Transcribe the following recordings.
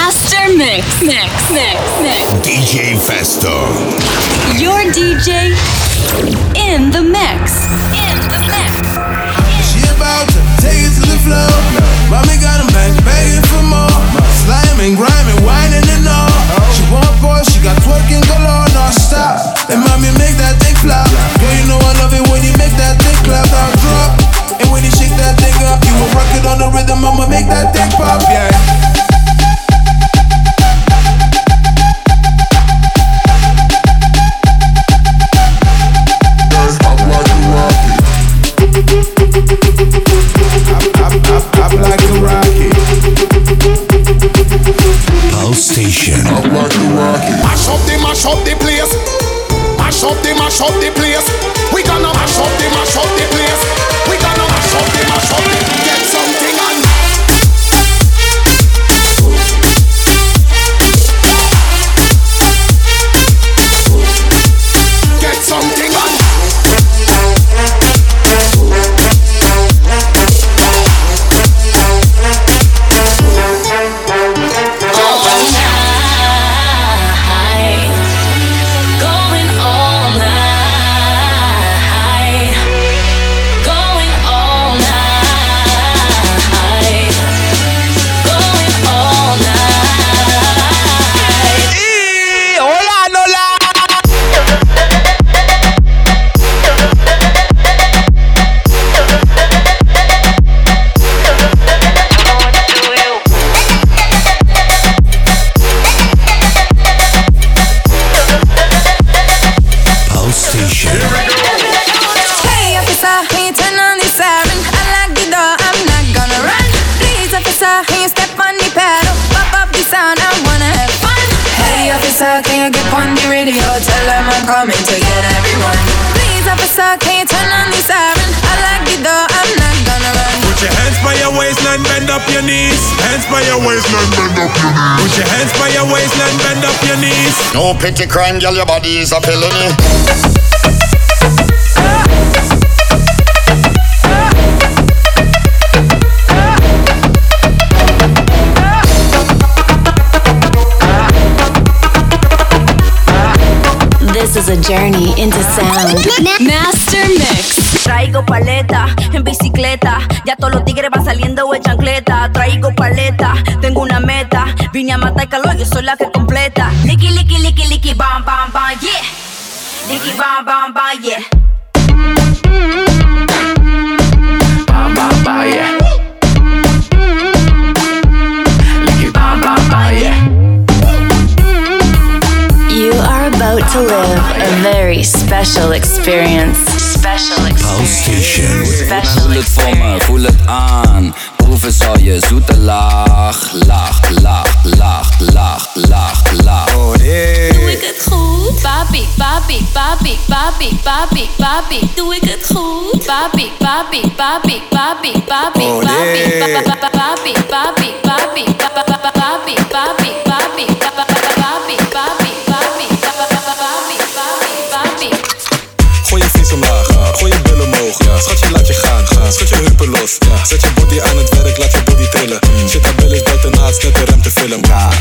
Master Mix. DJ Festo. Your DJ in the mix. She about to take it to the floor. Mommy got a man begging for more. Sliming, grinding, whining and all. She want boy, she got twerking galore. No stop. And mommy make that thing flop. Girl, you know I love it when you make that thing clap. Now drop. And when you shake that thing up, you will rock it on the rhythm. I'ma make that thing pop, yeah. I like a rocket. Pulse Station. I like a rocket. Mash up the place. Mash up the place. We gonna mash up the place. We gonna mash up the get something on. Get something on. Can you get on the radio? Tell them I'm coming to get everyone. Please, officer, can you turn on the siren? I like the door, I'm not gonna run. Put your hands by your waistline, bend up your knees. Hands by your waistline, bend up your knees. Put your hands by your waistline, bend up your knees. No petty crime, girl, your body is a felony. This is a journey into sound. Master Mix. Traigo paleta en bicicleta, ya todos los tigres van saliendo de chancleta. Traigo paleta, tengo una meta, vine a matar calor, yo soy la que completa. Licky, licky, licky, licky, bam, bam, bam, yeah. Licky, bam, bam, bam, yeah. Bam, bam, bam, yeah. Licky, bam, bam, bam, yeah. You are about to live a very special experience. Pulse Station. Special Voel het voor me, voel het aan. Proeven zal je zoete lach. Doe ik het goed? Papi, papi, papi, papi, papi, papi. Doe ik het goed? Papi, papi, papi, papi, papi, papi, papi, papi, papi, papi, papi, papi, Gooi je vies omlaag, gooi je billen omhoog, ja. Schat je laat je gaan, schud je heupen los, ja. Zet je body aan het werk, laat je body trillen. Zit haar bil is buiten naast, net de rem te filmen.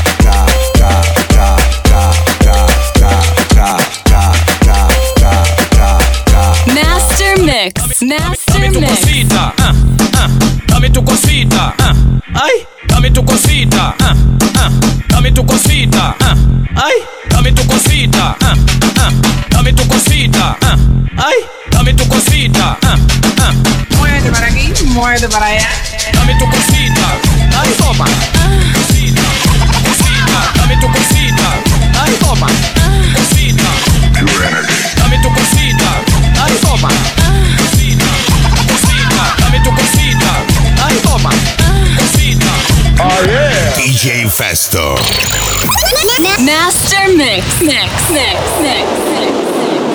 Master Mix. Master Mix. Dame tu cosita, ay, dame tu cosita, dame tu cosita, ay, dame tu cosita, dame tu cosita, ay, dame tu cosita, Muévete para aquí, muévete para allá. dame tu cosita, ay, toma, cosita, cosita, dame tu cosita, ay, toma, cosita, dame tu cosita, ay, toma, cosita, cosita, dame tu cosita, ay, toma, cosita. Oh yeah. DJ Festo. Master Mix. Mix.